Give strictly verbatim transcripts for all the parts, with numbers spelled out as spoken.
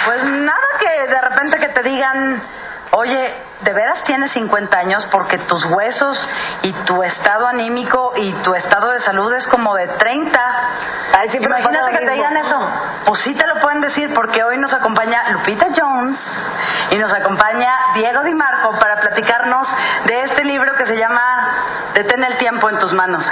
Pues nada, que de repente que te digan, oye, ¿de veras tienes cincuenta años? Porque tus huesos y tu estado anímico y tu estado de salud es como de treinta. Ay, sí, imagínate que te digan eso. Pues sí te lo pueden decir, porque hoy nos acompaña Lupita Jones y nos acompaña Diego Di Marco para platicarnos de este libro que se llama Detén el tiempo en tus manos.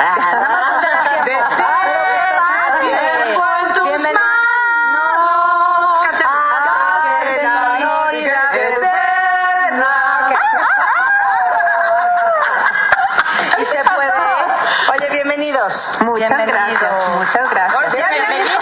Muchas gracias, muchas gracias. ¿Ya habías venido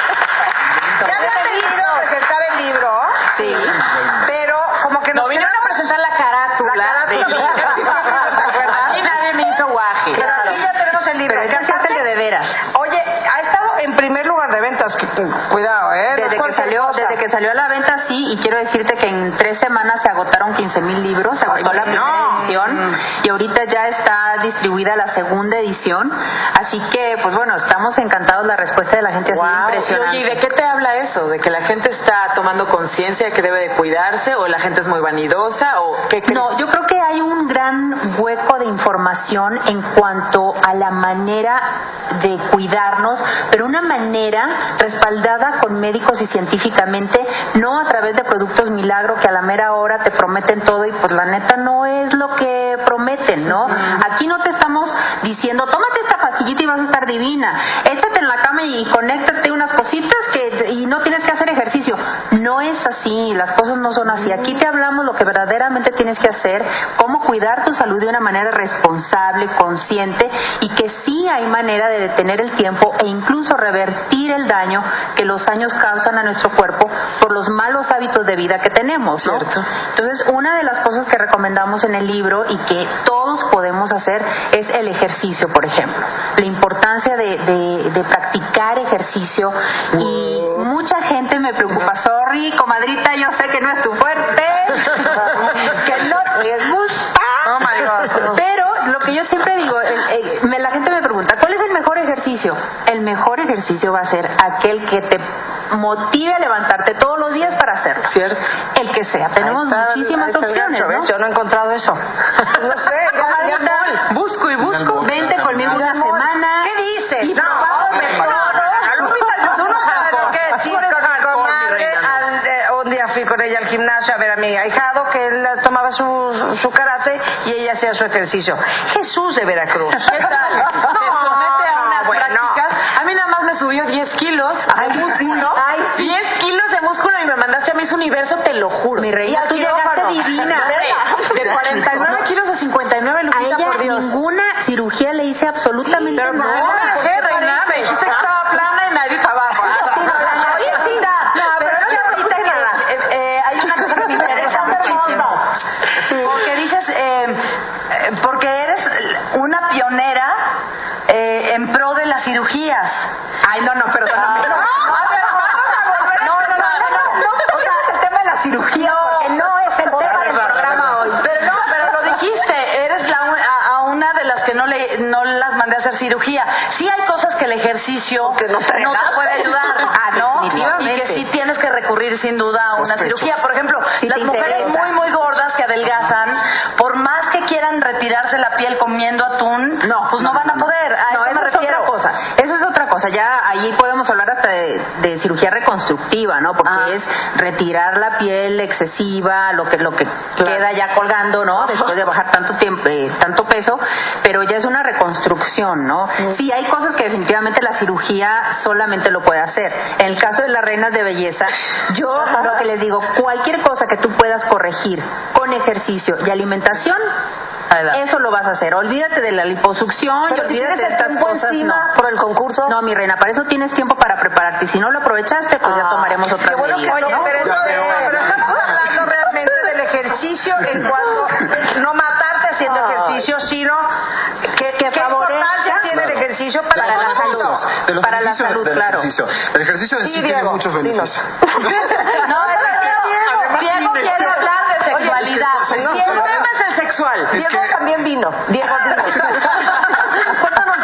a presentar el libro? Sí. Pero como que nos no vinieron a presentar la carátula. La carátula. De... Aquí nadie me hizo guaje. Pero aquí ya tenemos el libro. Pero este es el de veras. Oye, ha estado en primer lugar de ventas. Cuidado, ¿eh? Desde que salió, desde que salió a la venta, sí, y quiero decirte que en tres semanas se agotaron quince mil libros, se agotó Ay, la primera no. edición y ahorita ya está distribuida la segunda edición, así que, pues bueno, estamos encantados, la respuesta de la gente wow. ha sido impresionante. ¿Y de qué te habla eso? ¿De que la gente está tomando conciencia de que debe de cuidarse o la gente es muy vanidosa o qué crees? No, yo creo que hay un gran hueco de información en cuanto a la manera de cuidarnos, pero una manera respaldada con médicos y científicamente, no a través de productos milagro que a la mera hora te prometen todo y pues la neta no es lo que prometen, ¿no? Uh-huh. Aquí no te estamos diciendo, tómate esta pastillita y vas a estar divina, échate en la cama y conéctate unas cositas que y no tienes que hacer ejercicio. No es así, las cosas no son así. Aquí te hablamos lo que verdaderamente tienes que hacer, cómo cuidar tu salud de una manera responsable, consciente, y que sí hay manera de detener el tiempo e incluso revertir el daño que los años causan a nuestro cuerpo por los malos hábitos de vida que tenemos, ¿no? Cierto. Entonces, una de las cosas que recomendamos en el libro y que todos podemos hacer es el ejercicio, por ejemplo. La importancia de, de, de practicar ejercicio. Uh. Y mucha gente me preocupa, sorry, comadrita, yo sé que no es tu fuerte, que no te gusta. Oh my God. Pero lo que yo siempre digo, el, el, me, la gente me pregunta, ¿cuál es el mejor ejercicio? El mejor ejercicio va a ser aquel que te motive a levantarte todos los días para hacerlo. Cierto. El que sea. Tenemos está, muchísimas opciones, gancho, ¿no? Yo no he encontrado eso. No sé, ya, ya no. Busco y busco. Vente conmigo una semana. ¿Qué dices? Y no, probamos no, no, tú no sabes lo que decir con mi comadre. Un día fui con ella al gimnasio a ver a mi ahijado que él tomaba su, su karate y ella hacía su ejercicio. Jesús de Veracruz. ¿Qué tal? Se somete a unas bueno. prácticas. A mí nada más me subió diez kilos Ay, de músculo. ay, sí. diez kilos de músculo y me mandaste a Miss Universo, te lo juro. Mi reina, tú llegaste divina. De cuarenta y nueve kilos a cincuenta y nueve, A Lupita, ella por Dios. ninguna cirugía le hice absolutamente Pero no, nada. me dejé, reina. Me dijiste que estaba plana y nadie estaba abajo. Oye, sí, no, pero es que ahorita que, eh, eh, hay una cosa que me interesa muchísimo. Sí. Porque dices, eh, eh, porque eres una pionera eh, en pro de las cirugías. Ay, no, no, pero no, no, no, no, no, o sea, el tema de la cirugía, porque no es el tema del programa hoy. Pero no, pero lo dijiste, eres la, a, a una de las que no le no las mandé a hacer cirugía. Sí hay cosas que el ejercicio que no te, no te puede ayudar, Ah, ¿no? definitivamente. Y que sí tienes que recurrir sin duda a una Los cirugía. pechos. Por ejemplo, Si las te mujeres interesa. muy muy gordas que adelgazan, por más que quieran retirarse la piel comiendo atún, No, pues no, no, van a poder. A No, eso esa me es refiero. otra cosa. Esa es otra cosa. Ya ahí podemos hablar hasta de, de cirugía reconstructiva, ¿no? Porque Ah. es retirar la piel excesiva, lo que lo que queda ya colgando, ¿no? Después de bajar tanto tiempo, eh, tanto peso, pero ya es una reconstrucción, ¿no? Mm. Sí, hay cosas que definitivamente la cirugía solamente lo puede hacer. En el caso de las reinas de belleza, yo lo que les digo, cualquier cosa que tú puedas corregir con ejercicio y alimentación, eso lo vas a hacer. Olvídate de la liposucción, Pero y si olvídate tienes de el estas tiempo cosas, encima no. por el concurso. No, mi reina, para eso tienes tiempo para prepararte. Y si no lo aprovechaste, pues ya Ah, tomaremos qué otras bueno, medidas, oye, ¿no? pero, entonces, pero estamos hablando realmente del ejercicio en cuanto no matarte haciendo Ah. ejercicio, sino que, Que qué favorezca. importancia tiene el Claro. ejercicio para, Para la la salud. salud. De los Para la beneficios salud, del claro. ejercicio. El ejercicio en sí, Sí, tiene Diego, muchos beneficios. No, pero Diego, Diego quiere hablar de sexualidad. Oye, no, El tema es el sexual. Es Diego que- también vino. Diego vino. Cuéntanos todo, Diego.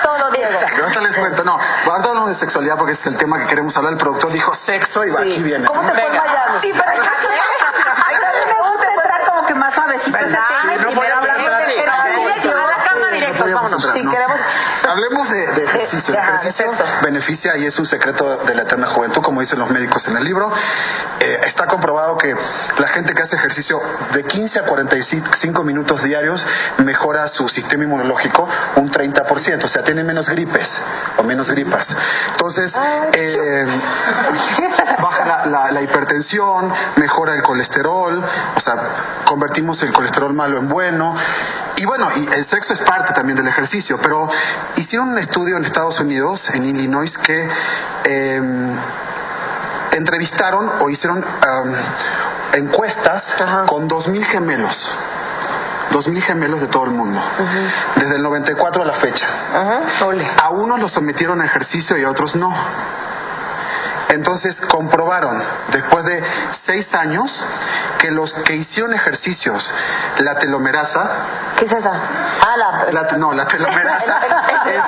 Ahorita les cuento. No, ahorita hablamos de sexualidad porque es el tema que queremos hablar. El productor dijo sexo y va, aquí viene. ¿Cómo te fue en Miami? Sí, pero me gusta entrar como que más suavecito ese tema. No voy a hablar de a la cama directo, vámonos. Sí, queremos... Hablemos de, de ejercicio. El ejercicio beneficia y es un secreto de la eterna juventud, como dicen los médicos en el libro. Eh, está comprobado que la gente que hace ejercicio de quince a cuarenta y cinco minutos diarios mejora su sistema inmunológico un treinta por ciento, o sea, tiene menos gripes o menos gripas. Entonces, eh, baja la, la, la hipertensión, mejora el colesterol, o sea, convertimos el colesterol malo en bueno. Y bueno, y el sexo es parte también del ejercicio, pero hicieron un estudio en Estados Unidos, en Illinois, que eh, entrevistaron o hicieron um, encuestas Ajá. con dos mil gemelos. Dos mil gemelos de todo el mundo. Uh-huh. Desde el noventa y cuatro a la fecha. Uh-huh. A unos los sometieron a ejercicio y a otros no. Entonces comprobaron, después de seis años, que los que hicieron ejercicios, la telomerasa... ¿Qué es esa? Ah, la... la no, la telomerasa... es, ¿Es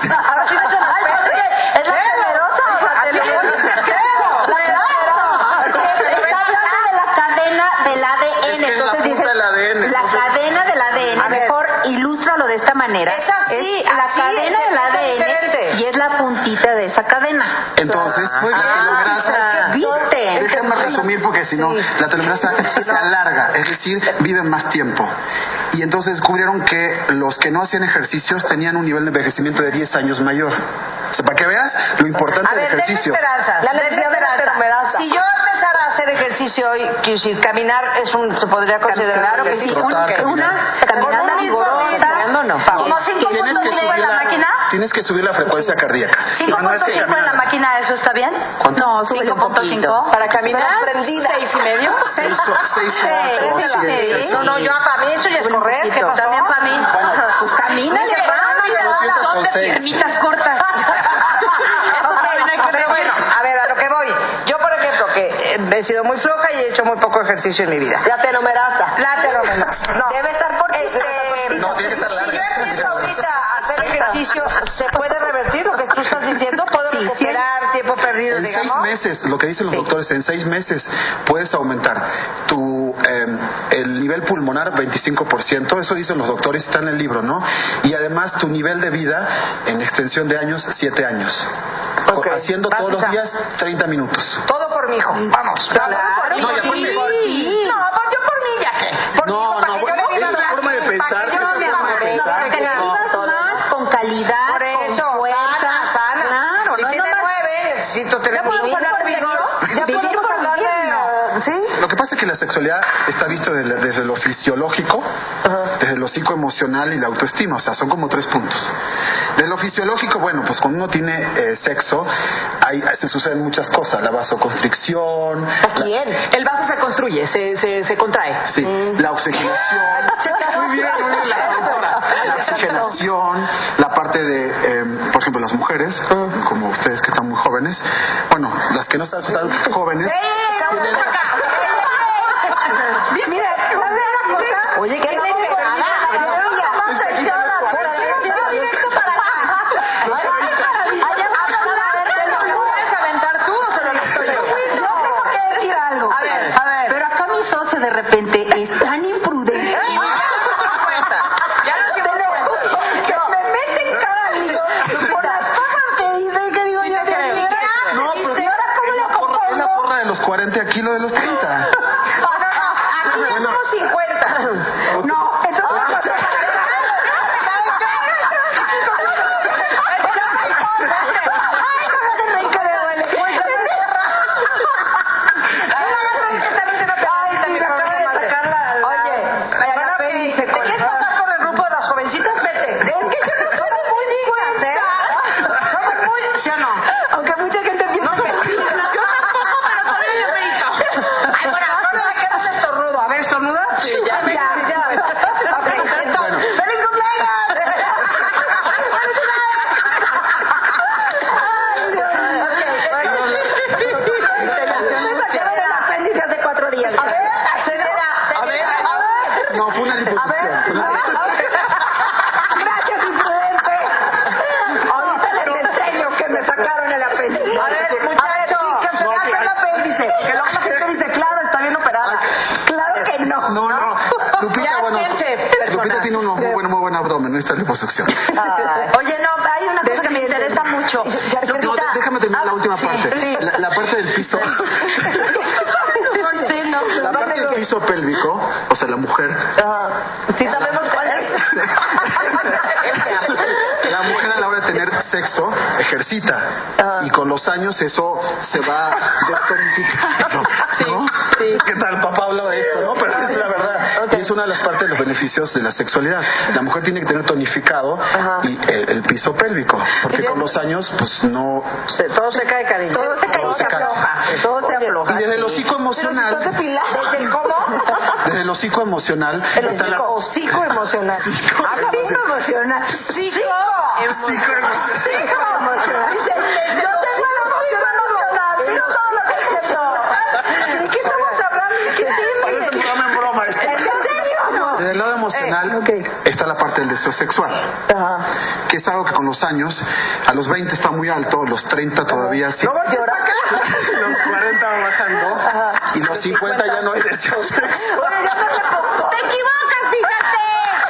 la telomerosa o la telomerasa? Entonces dices, la cadena del A D N, mejor ilústralo de esta manera. Es así, es la así, cadena es del A D N diferente. Y es la puntita de esa cadena. Entonces, ah, la telomerasa, ¿viste? déjenme resumir porque si no, sí. la telomerasa se alarga, es decir, viven más tiempo. Y entonces descubrieron que los que no hacían ejercicios tenían un nivel de envejecimiento de diez años mayor. O sea, para que veas lo importante a del ver, ejercicio. Esperanza, la esperanza. Si yo empezara a hacer ejercicio hoy, que si caminar es un, se podría considerar claro que sí, una, una caminada vigorosa, no, no. ¿Como cinco punto cinco en la máquina? Tienes que subir la frecuencia cardíaca. cinco punto cinco en la máquina, ¿eso está bien? ¿Cuánto? No, cinco punto cinco. Para caminar, seis y medio. seis, seis, No, no, yo para mí eso ya es correr. ¿Qué pasó? También para mí. Pues camínale, son de piernitas cortas. Pero bueno, a ver, a lo que voy. Yo, por ejemplo, que he sido muy floja y he hecho muy poco ejercicio en mi vida. La telomerasa. La telomerasa. No. Debe estar por este, no, tiene que estar larga. Si yo empiezo ahorita a hacer ejercicio, ¿se puede revertir lo que tú estás diciendo? ¿Puedo sí, recuperar sí. tiempo perdido, en digamos? En seis meses, lo que dicen los sí. doctores, en seis meses puedes aumentar tu eh, el nivel pulmonar veinticinco por ciento, eso dicen los doctores, está en el libro, ¿no? Y además tu nivel de vida en extensión de años, siete años. Okay. Haciendo Vas todos los días treinta minutos. Todo por mi hijo, vamos. Claro, por no, ya por sí. mí. Sí. No, pues yo por mí ya que. Por no, mi hijo, no, para que yo le viva es una forma de pensar. Para que yo no me amore. Para que vivas más con calidad, por eso, con fuerza. Sana, sana. Claro, si no tiene nueve, necesito tener un hijo. Ya podemos hablar de... ¿Sí? Lo que pasa es que la sexualidad está vista desde, desde lo fisiológico, uh-huh. desde lo psicoemocional y la autoestima, o sea, son como tres puntos. Desde lo fisiológico, bueno, pues cuando uno tiene eh, sexo, hay, se suceden muchas cosas, la vasoconstricción. ¿A quién? La... El vaso se construye, se, se, se contrae. Sí, mm. la oxigenación. Muy bien, muy bien, la doctora. La oxigenación, la parte de, eh, por ejemplo, las mujeres, uh-huh. como ustedes que están muy jóvenes, bueno, las que no están tan jóvenes. Tienen... Mira, oye, ¿qué no de repente es tan imprudente que me meten cada lío por las cosas que dice que digo yo de no, pero y ahora cómo le compongo. Una porra de los cuarenta kilos de los treinta. Aquí ya somos cincuenta. No, entonces bueno, Lupita tiene un muy buen, muy buen abdomen, no está liposucción. Oye, no, hay una cosa que me interesa mucho. No, déjame terminar la última parte. La, la parte del piso. La parte del piso pélvico, o sea, la mujer. Sí, sabemos cuál es. La mujer a la hora de tener sexo ejercita y con los años eso se va destonificando, ¿no? Sí. ¿Qué tal? Papá habló de esto, ¿no? Pero es la verdad. Okay. Y es una de las partes de los beneficios de la sexualidad. La mujer tiene que tener tonificado y el, el piso pélvico, porque con los años, pues no. Se, todo se cae, cariño. Todo se cae, todo se afloja. Todo se afloja. Y desde el hocico emocional. Pero si ¿desde cómo? Desde el hocico emocional. El hocico, la... hocico emocional. Habla hocico emocional. Psico. Psico emocional. Psico emocional. Yo tengo el emocional emocional. Mira todo lo que siento. ¿De qué estamos hablando? ¿Qué parece un programa en broma esto? ¿En serio? Desde el lado emocional eh, okay. está la parte del deseo sexual, uh-huh. que es algo que con los años, a los veinte está muy alto, los treinta todavía uh-huh. sí. ¿No los cuarenta va bajando uh-huh. y los cincuenta ya no hay deseo sexual. Oye, ya no te, te equivocas, fíjate.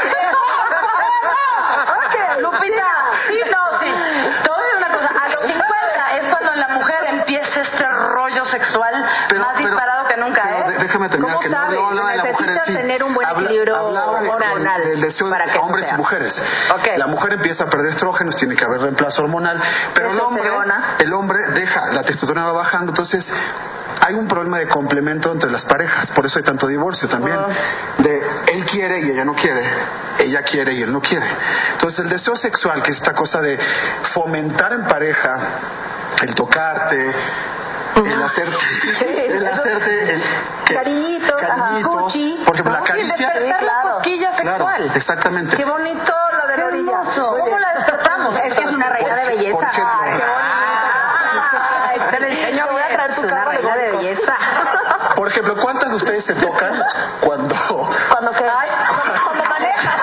Ok, Lupita. Sí, no, sí. Te voy a decir una cosa. A los cincuenta es cuando en la mujer empieza este rollo sexual pero, más pero, disparado que nunca, pero, ¿eh? Déjame terminar, que no, no hablaba de la mujer en sí. tener un buen equilibrio hormonal. Del deseo de hombres y mujeres. Okay. La mujer empieza a perder estrógenos, tiene que haber reemplazo hormonal, pero el hombre, el hombre deja, la testosterona va bajando, entonces hay un problema de complemento entre las parejas, por eso hay tanto divorcio también. Uh. De él quiere y ella no quiere, ella quiere y él no quiere. Entonces el deseo sexual, que es esta cosa de fomentar en pareja, el tocarte, el hacerte, el hacerte el, que, cariñitos, cariñitos por ejemplo, la caricia, sí, claro, la cosquilla sexual. Claro, exactamente. Qué bonito lo de la orilla. ¿Cómo la despertamos? Es que es una reina de belleza. Por ejemplo, Ay, qué bonito. Te le enseño, voy a traer tu carro reina de belleza. Por ejemplo, ¿cuántas de ustedes se tocan cuando cuando que hay cuando manejan?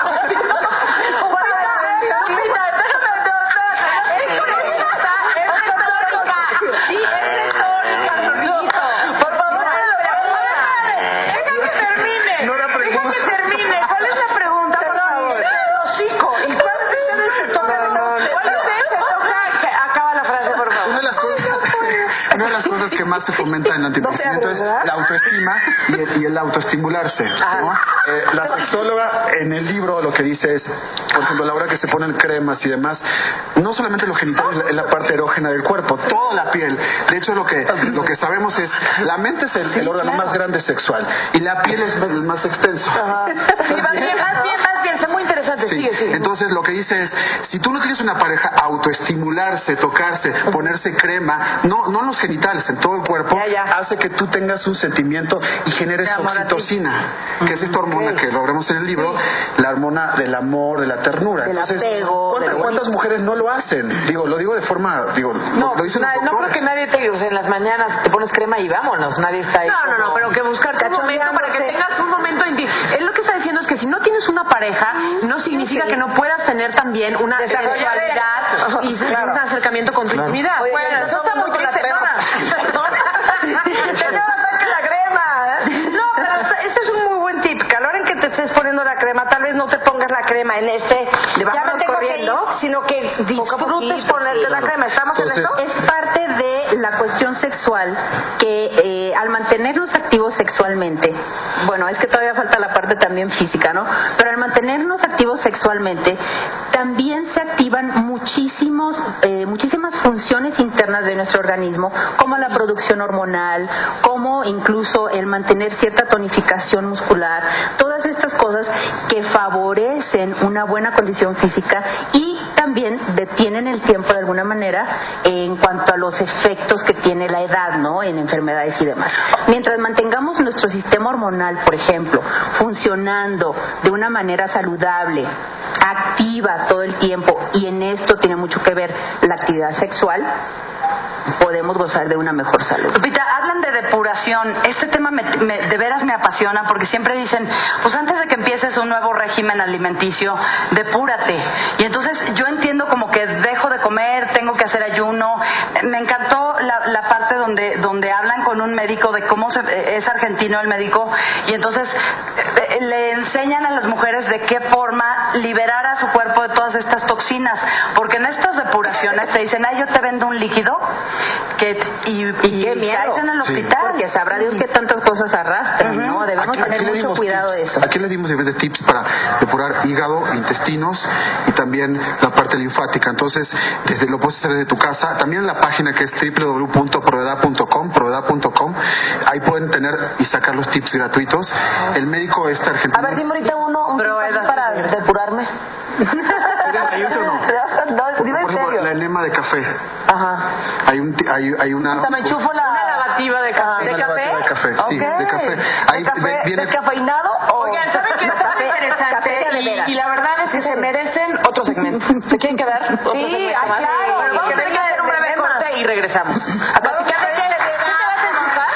que más se fomenta en el anticonceptivo no es la autoestima y el, y el autoestimularse, ¿no? Eh, la sexóloga en el libro lo que dice es, por ejemplo, a la hora que se ponen cremas y demás, no solamente los genitales es la parte erógena del cuerpo, toda la piel. De hecho, lo que lo que sabemos es, la mente es el, el órgano más grande sexual y la piel es el más extenso. Sí, más bien, más bien, más bien, es muy interesante. Sí. Sigue, sigue. Entonces, lo que dice es, si tú no tienes una pareja, autoestimularse, tocarse, ponerse crema, no no en los genitales, en todo el cuerpo, ya, ya. hace que tú tengas un sentimiento y generes oxitocina, que es esta hormona okay. que logramos en el libro, sí. la hormona del amor, de la ternura. Del Entonces, apego, ¿cuántas, ¿cuántas mujeres no lo hacen? Digo, lo digo de forma, digo, no, lo dicen na, los no creo que nadie te, o sea, en las mañanas te pones crema y vámonos, nadie está ahí. No, no, no, pero que buscarte un momento para que tengas un momento íntimo. Él lo que está diciendo es que si no tienes una pareja, no significa sí. que no puedas tener también una sexualidad y claro. un acercamiento con tu claro. intimidad. Oye, bueno, eso está muy triste. La crema. No, pero este es un muy buen tip. Que a la hora en que te estés poniendo la crema, tal vez no te pongas la crema en este de ya me tengo corriendo, que ir, sino que disfrutes ponerte sí, la crema. ¿Estamos Entonces, en esto? Es parte de la cuestión sexual que eh, al mantenernos activos sexualmente, bueno, es que todavía falta la parte también física, ¿no? Pero al mantenernos activos sexualmente, también se activan muchísimos, eh, muchísimas funciones internas de nuestro organismo, como la producción hormonal, como incluso el mantener cierta tonificación muscular, todas estas cosas que favorecen una buena condición física y también detienen el tiempo de alguna manera en cuanto a los efectos que tiene la edad, ¿no? En enfermedades y demás. Mientras mantengamos nuestro sistema hormonal, por ejemplo, funcionando de una manera saludable, activa todo el tiempo, y en esto tiene mucho que ver la actividad sexual, podemos gozar de una mejor salud. Lupita, hablan de depuración. Este tema me, me, de veras me apasiona porque siempre dicen, pues antes de que empieces un nuevo régimen alimenticio, depúrate. Y entonces yo entiendo como que dejo de comer, tengo que hacer ayuno. Me encantó la, la parte donde, donde hablan con un médico de cómo se, es argentino el médico y entonces eh, le enseñan a las mujeres de qué forma liberar a su cuerpo de todas estas toxinas. Porque en estas depuraciones te dicen, ay, yo te vendo un líquido que y, y, y qué miedo caes en el hospital. Sí. Porque sabrá Dios que tantas cosas arrastran, uh-huh. ¿no? Debemos aquí, tener aquí mucho cuidado tips. de eso. Aquí le dimos de tips para depurar hígado, intestinos y también la parte linfática. Entonces, desde lo puedes hacer desde tu casa. También en la página que es doble u doble u doble u punto provedad punto com, provedad punto com, ahí pueden tener y sacar los tips gratuitos. El médico este argentino. A ver, dime ahorita uno, un tip para depurarme. Hay otro no. No, dime en Por ejemplo, serio. la enema de café. Ajá. Hay un hay, hay una. O sea, me enchufo la una lavativa de café. ¿De café? De café, sí, okay. de café. Ahí ¿De café viene... descafeinado o...? Oigan, ¿saben qué? Está muy interesante y, y la verdad es que se merecen otro segmento. ¿Se quieren quedar? Otro Sí, segmento ay, más? claro. Pero vamos a tener que hacer un breve corte y regresamos. A platicar de qué. ¿Tú te vas a enchufar?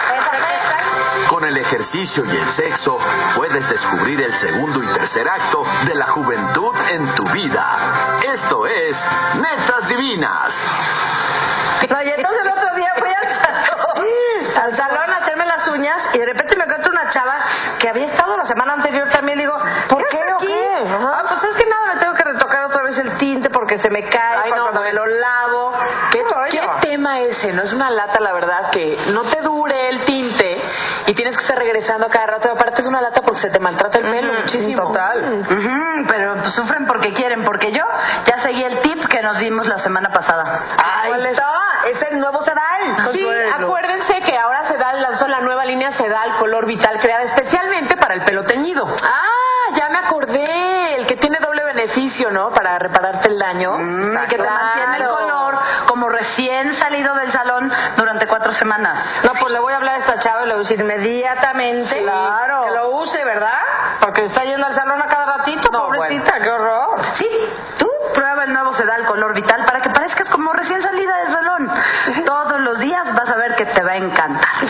Con el ejercicio y el sexo puedes descubrir el segundo y tercer acto de la juventud en tu vida. Esto es Netas Divinas. No, y entonces el otro día fui al salón, al salón a hacerme las uñas y de repente me encuentro una chava que había estado la semana anterior también. Le digo, ¿por qué, qué aquí? Qué? Ah, pues es que nada, me tengo que retocar otra vez el tinte porque se me cae. Ay, no, cuando me lo lavo. ¿Qué, ¿Qué tema ese? No es una lata, la verdad, que no te dure el tinte y tienes que estar regresando cada rato. Aparte es una lata porque se te maltrata el pelo uh-huh, muchísimo. Total. Uh-huh, pero pues, sufren porque quieren, porque yo ya seguí el tip que nos dimos la semana pasada. Ahí ¿Cuál está? Es el nuevo Sedal. Sí, acuérdense que ahora Sedal lanzó la nueva línea Sedal Color Vital creada especialmente para el pelo teñido. Ah, ya me acordé, el que tiene doble beneficio, ¿no? Para repararte el daño. Mm, que claro. Te mantiene el color como recién salido del salón durante cuatro semanas. No, pues le voy a hablar a esta chava y le voy a decir inmediatamente claro. que lo use, ¿verdad? Porque está yendo al salón a cada ratito, no, pobrecita, bueno. Qué horror. Sí, tú prueba el nuevo Sedal Color Vital para que parezcas como recién salida del salón. Todos los días vas a ver que te va a encantar.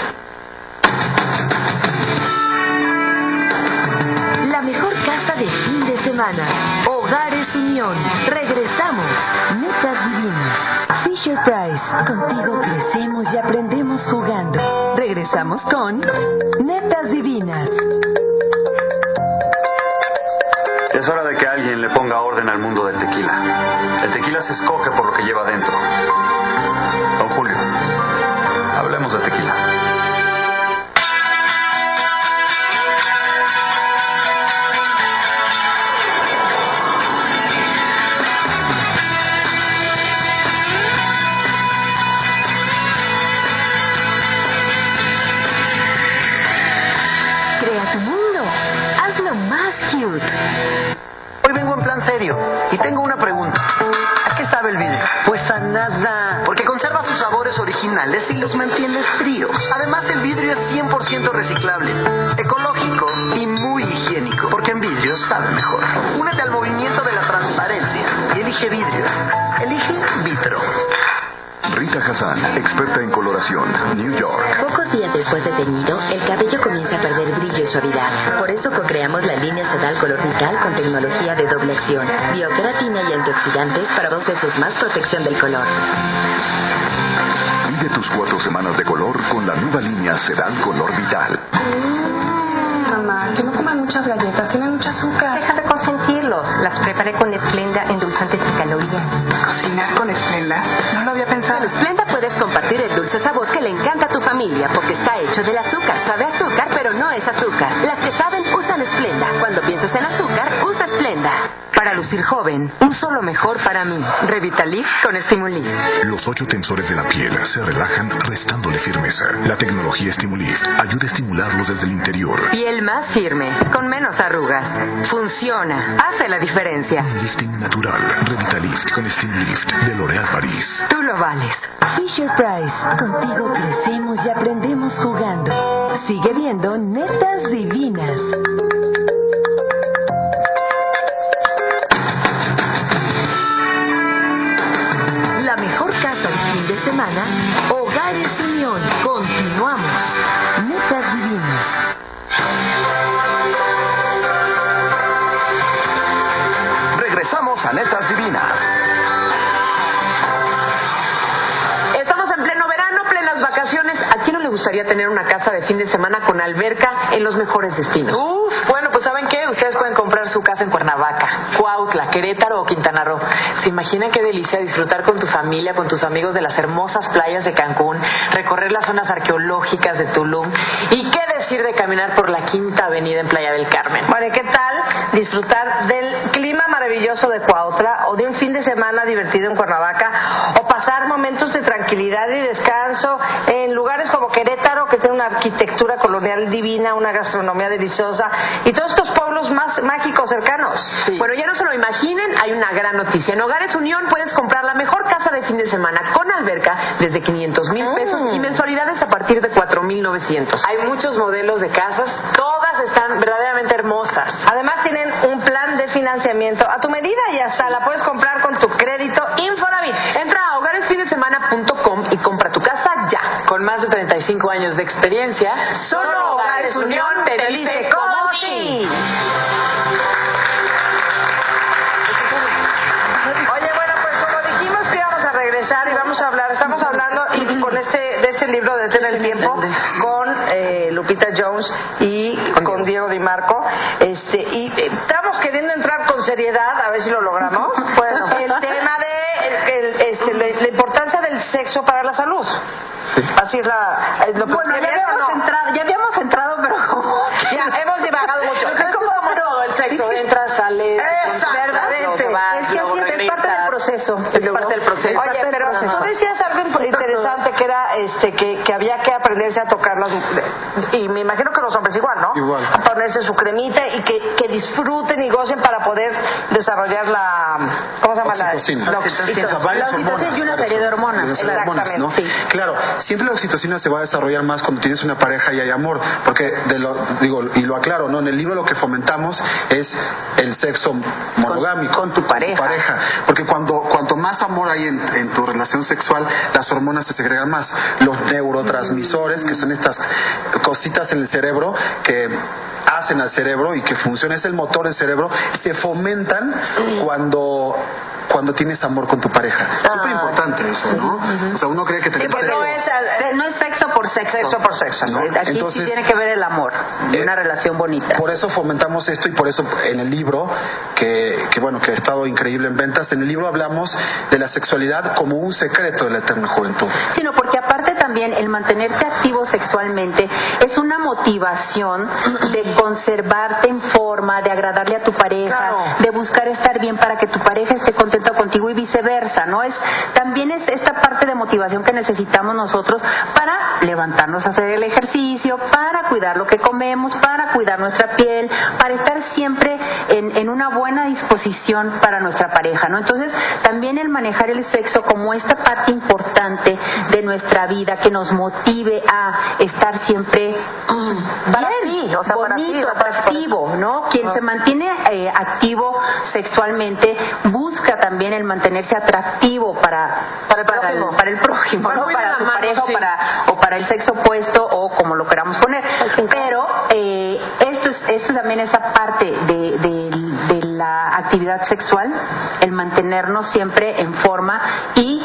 La mejor casa de fin de semana. Hogares Unión. Regresamos. Netas Divinas. Fisher Price. Contigo crecemos y aprendemos jugando. Regresamos con Netas Divinas. Es hora de que alguien le ponga orden al mundo del tequila. El tequila se escoge por lo que lleva dentro. Don Julio, hablemos de tequila. Crea tu mundo. Hazlo más cute. Hoy vengo en plan serio y tengo una pregunta. ¿A qué sabe el vidrio? Pues a nada, porque conserva sus sabores originales y los mantiene fríos. Además, el vidrio es cien por ciento reciclable, ecológico y muy higiénico, porque en vidrio sabe mejor. Únete al movimiento de la transparencia y elige vidrio. Elige Vitro. Rita Hassan, experta en coloración, New York. Pocos días después de teñido, el cabello comienza a perder brillo y suavidad. Por eso co-creamos la línea Sedal Color Vital con tecnología de doble acción, biokeratina y antioxidantes para dos veces más protección del color. Vive tus cuatro semanas de color con la nueva línea Sedal Color Vital. Mamá, que no coman muchas galletas, tienen mucho azúcar. Deja de consentirlos. Las preparé con Splenda, endulzantes y calorías. ¿Cocinar con Splenda? No lo había pensado. Con Splenda puedes compartir el dulce sabor que le encanta a tu familia, porque está hecho del azúcar. Sabe a azúcar, pero no es azúcar. Las que saben usan Splenda. Cuando piensas en azúcar, usa Splenda. Para lucir joven, un solo mejor para mí. Revitalift con Stimulif. Los ocho tensores de la piel se relajan restándole firmeza. La tecnología Stimulif ayuda a estimularlo desde el interior. Piel más firme, con menos arrugas. Funciona. Hace la diferencia. Un lifting natural. Revitalift con Stimulif de L'Oréal París. Tú lo vales. Fisher Price. Contigo crecemos y aprendemos jugando. Sigue viendo Netas Divinas. La mejor casa de fin de semana a Netas Divinas. Estamos en pleno verano, plenas vacaciones. ¿A quién no le gustaría tener una casa de fin de semana con alberca en los mejores destinos? Uf, bueno, pues ¿saben qué? Ustedes pueden comprar su casa en Cuernavaca, Cuautla, Querétaro o Quintana Roo. ¿Se imaginan qué delicia disfrutar con tu familia, con tus amigos de las hermosas playas de Cancún, recorrer las zonas arqueológicas de Tulum y qué decir de caminar por la Quinta Avenida en Playa del Carmen? Bueno, ¿y qué tal disfrutar del clima maravilloso de Cuautla o de un fin de semana divertido en Cuernavaca o pasar momentos de tranquilidad y descanso en lugares como Querétaro, que tiene una arquitectura colonial divina, una gastronomía deliciosa y todos estos pueblos más mágicos cercanos? Sí. Bueno, ya no se lo imaginen, hay una gran noticia. En Hogares Unión puedes comprar la mejor casa de fin de semana con alberca desde quinientos mil pesos mm. y mensualidades a partir de cuatro mil novecientos. Hay muchos modelos de casas, todas están verdaderamente hermosas. Además tienen un plan de financiamiento a tu medida y hasta la puedes comprar con tu crédito Infonavit. Entra a hogares fin de semana punto com y compra tu casa ya. Con más de treinta y cinco años de experiencia, solo Hogares Unión te dice cómo sí. Oye, bueno, pues como dijimos que íbamos a regresar y vamos a hablar, estamos hablando y con este de este libro de Ten el Tiempo con eh, Lupita Jones y con, con Diego Di Marco, este y eh, estamos queriendo entrar con seriedad, a ver si lo logramos. Bueno, el tema de el, el, este, la, la importancia del sexo para la salud. Sí. Así es la. Es lo bueno, ya habíamos, no? entrado, ya habíamos entrado, pero como. Ya, hemos divagado mucho. Es como no, el sexo, entras, sales. Exactamente. Vas, es que así es, es parte del proceso. Es parte del proceso. Oye, pero proceso. Tú decías algo interesante que era este que, que había que aprenderse a tocar las. Y me imagino que los hombres igual, ¿no? Igual. A ponerse su cremita y que, que disfruten y gocen para poder desarrollar la. ¿Cómo se llama? Oxitocina. La oxitocina. La oxitocina y una serie de hormonas. Exactamente. ¿no? Sí. Claro, siempre la oxitocina se va a desarrollar más cuando tienes una pareja y hay amor, porque de lo, digo, y lo aclaro, ¿no? En el libro lo que fomentamos es el sexo monogámico. Con, con tu pareja. Tu pareja. Porque cuando cuanto más amor hay en, en tu relación sexual, las hormonas se segregan más. Los neurotransmisores, que son estas cositas en el cerebro que hacen al cerebro y que funciona, es el motor del cerebro, se fomentan cuando cuando tienes amor con tu pareja. Ah. Súper importante eso, ¿no? Uh-huh. O sea, uno cree que tener sí, sexo... No es, no es sexo por sexo. Sexo por sexo, ¿no? Aquí entonces, sí tiene que ver el amor, eh, una relación bonita. Por eso fomentamos esto y por eso en el libro, que, que bueno, que ha estado increíble en ventas, en el libro hablamos de la sexualidad como un secreto de la eterna juventud. Sino porque aparte también el mantenerte activo sexualmente es una motivación de conservarte en forma, de agradarle a tu pareja, claro. de buscar estar bien para que tu pareja esté contenta contigo y viceversa, ¿no? Es también es esta parte de motivación que necesitamos nosotros para levantarnos a hacer el ejercicio, para cuidar lo que comemos, para cuidar nuestra piel, para estar siempre en, en una buena disposición para nuestra pareja, ¿no? Entonces, también el manejar el sexo como esta parte importante de nuestra vida que nos motive a estar siempre mm, para bien, ti, o sea, bonito, para ti, atractivo, ¿no? Quien se mantiene eh, activo sexualmente busca también el mantenerse atractivo para para el para prójimo, el, para el prójimo, ¿no? Para su pareja sí. o para o para el sexo opuesto o como lo queramos poner. Pero eh, esto es esto también esa parte de, de, de la actividad sexual, el mantenernos siempre en forma y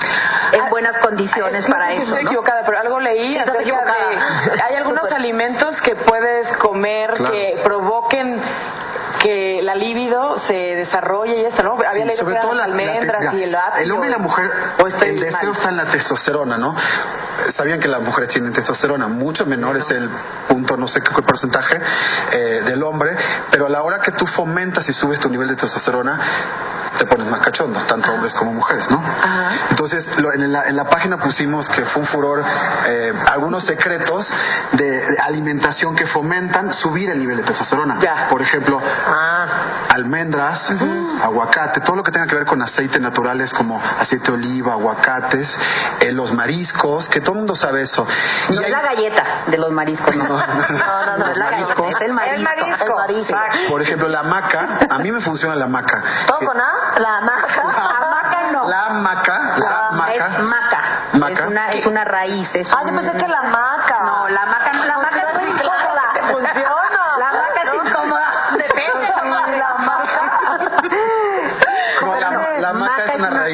en buenas condiciones ah, para no, eso, estoy ¿no? equivocada, pero algo leí sí, acerca de hay algunos Super. alimentos que puedes comer claro. que provoquen que la libido se desarrolle y esto, ¿no? Había sí, leído sobre que todo las la, almendras la, la, y el apio. El hombre y la mujer, el deseo mal. está en la testosterona, ¿no? Sabían que las mujeres tienen testosterona, mucho menor no. es el punto, no sé qué porcentaje eh, del hombre, pero a la hora que tú fomentas y subes tu nivel de testosterona, te pones más cachondo, tanto hombres como mujeres, ¿no? Ajá. Entonces, lo, en, la, en la página pusimos que fue un furor eh, algunos secretos de, de alimentación que fomentan subir el nivel de testosterona. Ya. Por ejemplo, ah. almendras, uh-huh. aguacate, todo lo que tenga que ver con aceites naturales como aceite de oliva, aguacates, eh, los mariscos, que todo el mundo sabe eso. No y es hay... la galleta de los mariscos, no. No, no, no, los es la mariscos. galleta, es el marisco. El marisco. El marisco. Por ejemplo, la maca, a mí me funciona la maca. ¿Todo con A? La maca. La maca no. La maca, la maca. Es maca. Maca. Es una, es una raíz. Es ah, yo pensé un... que la maca. No, la maca no. La maca es muy incómoda. ¿Te funciona? La maca es incómoda. Depende. La maca.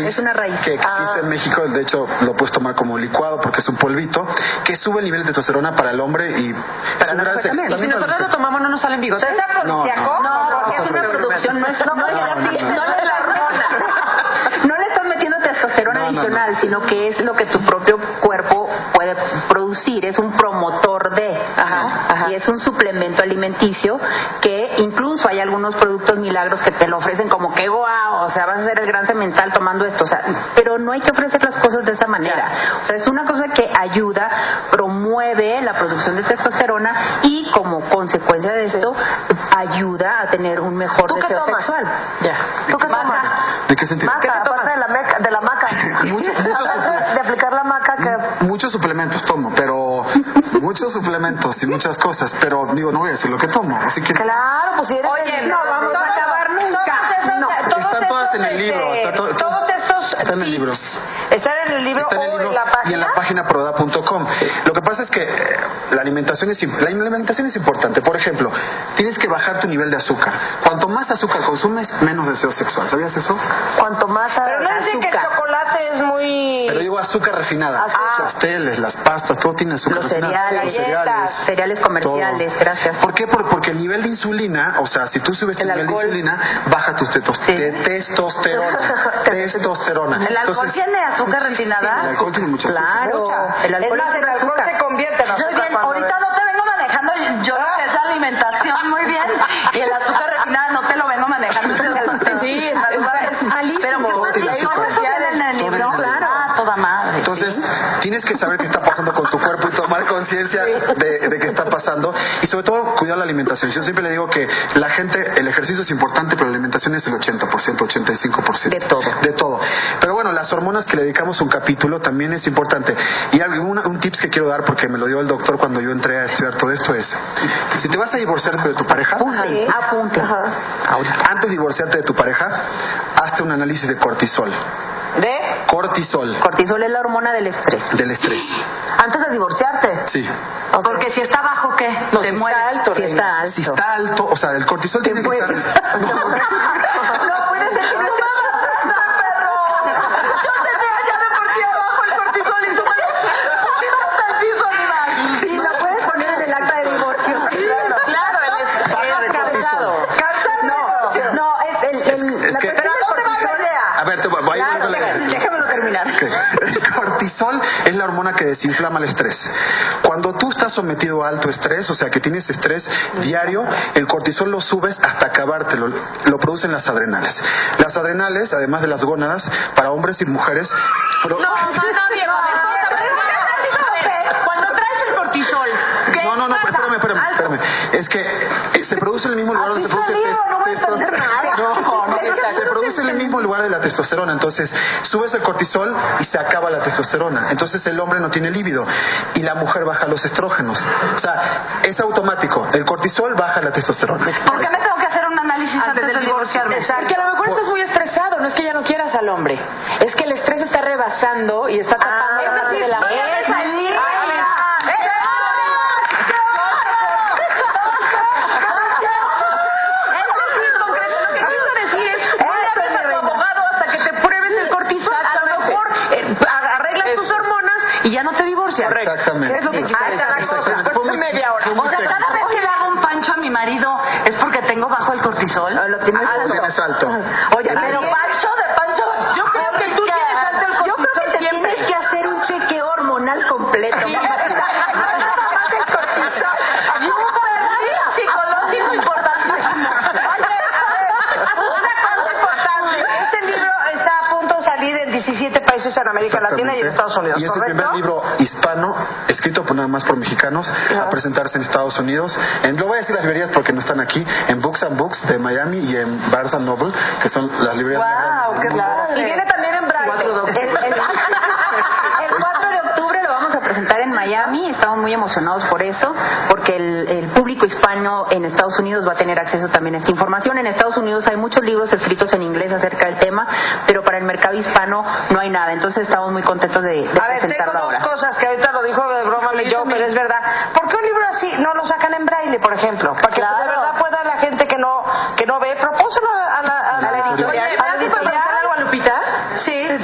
raíz, es una raíz. que existe ah. en México, de hecho lo puedes tomar como licuado porque es un polvito, que sube el nivel de testosterona para el hombre y para es un gran- también. Y si nosotros lo tomamos, ¿no nos salen bigotes? ¿Es afrodisíaco? No, no, porque es una producción, no es no, no, no, no le no le estás metiendo testosterona No, no, adicional, no. sino que es lo que tu propio cuerpo puede producir, es un promotor de, Ajá, ajá. y es un suplemento alimenticio que incluso hay algunos productos milagros que te lo ofrecen como que guau, o sea, vas a ser el gran semental tomando esto, o sea, pero no hay que ofrecer las cosas de esa manera, o sea, es una cosa que ayuda, promueve la producción de testosterona y como consecuencia de esto ayuda a tener un mejor ¿Tú qué deseo tomas? sexual. Ya. ¿Tú qué tomas? ¿De qué sentido? Maca, aparte de la, meca, de la maca. Muchos- muchos- Aparte de aplicar la maca que... Muchos suplementos tomo, pero muchos suplementos y muchas cosas, pero digo, no voy a decir lo que tomo, así que Claro, pues si eres... Oye, el- no vamos a acabar nunca. Todos esos, No, todos están todas esos, en el libro, este, está todo- todos esos está en el libro. tips están en el libro Está en el o libro en la página. y en la página proda punto com. Lo que pasa es que eh, la alimentación es im- la alimentación es importante. Por ejemplo, tienes que bajar tu nivel de azúcar. Cuanto más azúcar consumes, menos deseo sexual. ¿Sabías eso? Cuanto más Pero no dicen que el azúcar. chocolate es muy... Pero digo azúcar refinada. Azúcar. Los pasteles, las pastas, todo tiene azúcar Los refinada. cereales, Los cereales, cereales comerciales, todo. gracias. ¿Por qué? Por- Porque el nivel de insulina, o sea, si tú subes tu El nivel alcohol. de insulina, baja tu tetos- Sí. te- testosterona. testosterona. ¿El alcohol Entonces, tiene azúcar refinada? el alcohol tiene mucho azúcar. Claro, Mucha. el alcohol es más, es el alcohol azúcar. se convierte en Yo azúcar bien, cuando ahorita bebes. no te vengo manejando, yo lo que es la alimentación muy bien, y el azúcar refinada no te lo vengo manejando. Sí, es, es, es malísimo. Pero ¿qué Todo más tiene dice? azúcar. ¿Eso viene en el Todo libro? viene en el libro. Ah, toda madre. Entonces, tienes que saber qué está pasando con tu cuerpo y tomar conciencia de, de qué está pasando. Y sobre todo, cuidar la alimentación. Yo siempre le digo que la gente, el ejercicio es importante, pero la alimentación es el ochenta por ciento, ochenta y cinco por ciento. De todo. De todo. Pero bueno, las hormonas que le dedicamos un capítulo también es importante. Y hay una- un tips que quiero dar, porque me lo dio el doctor cuando yo entré a estudiar todo esto, es, si te vas a divorciar de tu pareja, Apunte, apunte. ahorita, antes de divorciarte de tu pareja, hazte un análisis de cortisol. ¿De? Cortisol. Cortisol es la hormona del estrés. Del estrés. Antes de divorciarte. Sí. Porque si está bajo, ¿qué? No, te si mueres. está alto, Si reina. está alto. Si está alto, o sea, el cortisol tiene que estar... No puede ser que no te perro. Yo tenía ya de por sí abajo el cortisol y tú me lo pusiste hasta el piso arriba. Sí, lo puedes poner en el acta de divorcio. Claro, claro, el es cansado. No, no, es el, el, Es la que- persona ¿Pero a dónde va la idea? A ver, te voy voy a Claro, ir a la- déjamelo terminar. Ok. El cortisol es la hormona que desinflama el estrés. Cuando tú estás sometido a alto estrés, o sea que tienes estrés diario, el cortisol lo subes hasta acabártelo. Lo producen las adrenales. Las adrenales, además de las gónadas, para hombres y mujeres... pro- No, no, no, Diego. Cuando traes el cortisol, ¿qué No, no, no, pasa? espérame, espérame, Alto. espérame. Es que eh, se produce en el mismo lugar donde se produce Así salió, no voy a entender nada. No, no, se produce en el mismo lugar de la testosterona. Entonces, subes el cortisol y se acaba la testosterona. Entonces, el hombre no tiene líbido y la mujer baja los estrógenos. O sea, es automático. El cortisol baja la testosterona. ¿Por qué me tengo que hacer un análisis antes, de divorciarme? Porque a lo mejor estás muy estresado, no es que ya no quieras al hombre. Es que el estrés está rebasando y está tapando la parte de la es salir. y ya no te divorcias. Exactamente. Es lo que Sí. quisiera Ah, decir. exactamente. Después Fue de muy- media hora. fue muy O sea, técnico. cada vez que le hago un pancho a mi marido es porque tengo bajo el cortisol. Lo tienes Lo alto. tienes alto. Oye, Pero pancho de pancho. Yo creo que tú tienes alto el cortisol. Yo creo que te siempre. tienes que hacer un chequeo hormonal completo. Sí. Psicológico importantísimo. Oye, a ver, una cosa importante. Este libro está a punto de salir en diecisiete países en América Latina y en Estados Unidos, Y es el ¿correcto? primer libro hispano escrito por nada más por mexicanos a presentarse en Estados Unidos. En, lo voy a decir las librerías porque no están aquí. En Books and Books de Miami y en Barnes and Noble, que son las librerías más Wow, grandes qué del mundo. padre. Y viene también en braille. El, el- el cuatro de octubre lo vamos a presentar en Miami. Estamos muy emocionados por eso, porque el, el público hispano en Estados Unidos va a tener acceso también a esta información. En Estados Unidos hay muchos libros escritos en inglés acerca del tema, pero para el mercado hispano no hay nada. Entonces estamos muy contentos de, de A ver, tengo presentarlo dos ahora. cosas que ahorita lo dijo de broma yo, pero es verdad. ¿Por qué un libro así no lo sacan en braille, por ejemplo? Para que Claro. de verdad pueda la gente que no que no ve, propóselo a la, a la, A la editorial. Oye, A la ¿me haces editorial. preguntar algo a Lupita? Sí.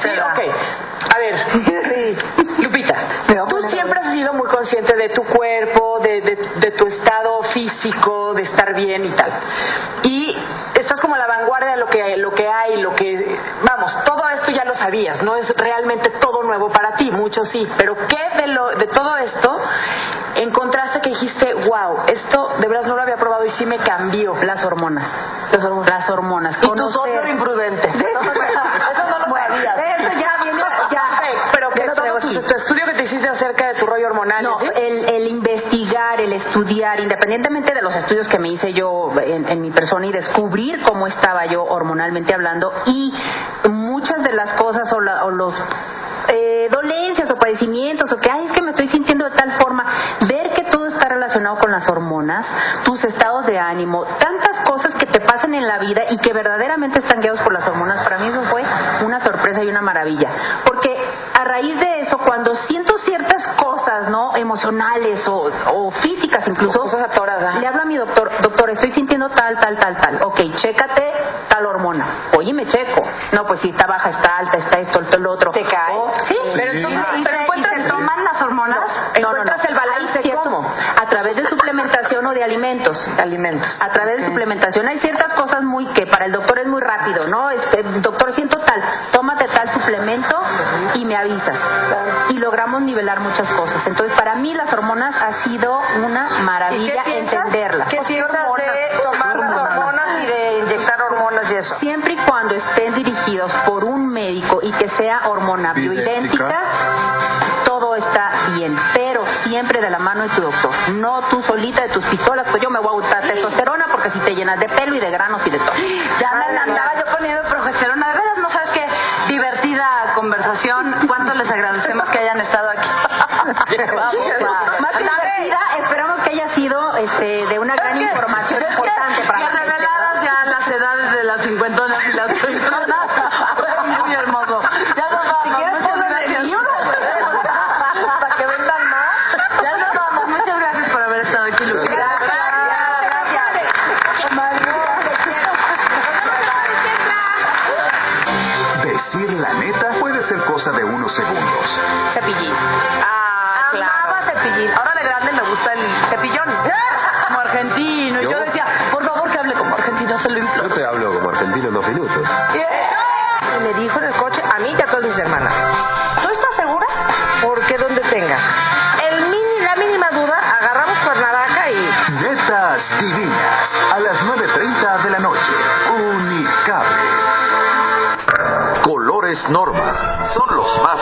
consciente de tu cuerpo, de, de, de tu estado físico, de estar bien y tal. Y estás como a la vanguardia de lo que, lo que hay, lo que... Vamos, todo esto ya lo sabías, no es realmente todo nuevo para ti, mucho sí, pero ¿qué de, lo, de todo esto encontraste que dijiste, wow, esto de verdad no lo había probado y sí me cambió? Las hormonas. Las hormonas. Las hormonas. Y tu socio imprudente. Eso no lo sabías. Eso ya viene... Ya. Pero que todo tu, tu estudio que te hiciste acerca de tu rollo hormonal. No, ¿sí? el, el investigar, el estudiar, independientemente de los estudios que me hice yo en, en mi persona y descubrir cómo estaba yo hormonalmente hablando, y muchas de las cosas o, la, o los eh, dolencias o padecimientos o que, ay, es que me estoy sintiendo de tal forma, ver que todo está relacionado con las hormonas, tus estados de ánimo, tantas cosas que te pasan en la vida y que verdaderamente están guiados por las hormonas, para mí eso fue una sorpresa y una maravilla, porque a raíz de eso, cuando siento ciertas cosas, ¿no?, emocionales o, o físicas incluso, cosas atoradas, le hablo a mi doctor, doctor, estoy sintiendo tal, tal, tal, tal, ok, chécate tal hormona, oye, me checo, no, pues si está baja, está alta, está esto, esto, lo otro, te cae, oh, sí, pero, sí. entonces, Y, pero se, encuentras, y se toman las hormonas, no, no, no, no, el balance, hay ciertos, ¿cómo? A través de suplementación o de alimentos, alimentos, a través okay. de suplementación hay ciertas cosas muy que para el doctor es muy rápido, ¿no? Este, doctor, siento tal, tómate tal suplemento y me avisas. Y logramos nivelar muchas cosas. Entonces, para mí las hormonas ha sido una maravilla entenderlas. ¿Qué piensas de tomar las hormonas y de inyectar hormonas y eso? Siempre y cuando estén dirigidos por un médico y que sea hormona bioidéntica, todo está bien, pero siempre de la mano de tu doctor, no tú solita de tus pistolas, pues yo me voy a gustar testosterona porque si te llenas de pelo y de granos y de todo. Ya me andaba yo poniendo progesterona, de veras, no sabes qué divertida conversación, cuánto les agradecemos que hayan estado aquí. Más que divertida, esperamos que haya sido este, de una gran información importante para que reveladas ya las edades de las cincuentonas y las treintonas. Muy hermoso. Ya nos vamos. Si quieres, Muchas ponle gracias. el libro, para que vendan más. Ya nos vamos. Muchas gracias por haber estado aquí, Lucas. Gracias. Decir la neta puede ser cosa de unos segundos. Cepillín. Ah, amaba Cepillín. Ahora de grande me gusta el cepillón. Como argentino. ¿Yo? Yo decía, por favor que hable como argentino, se lo imploro. Yo te hablo como argentino en dos minutos. Y me dijo en el coche, a mí y a todas mis hermanas, ¿tú estás segura? Porque donde tengas el mini, la mínima duda, agarramos Cuernavaca y... Netas divinas, a las nueve treinta de la noche. Unicable. Colores Norma son los más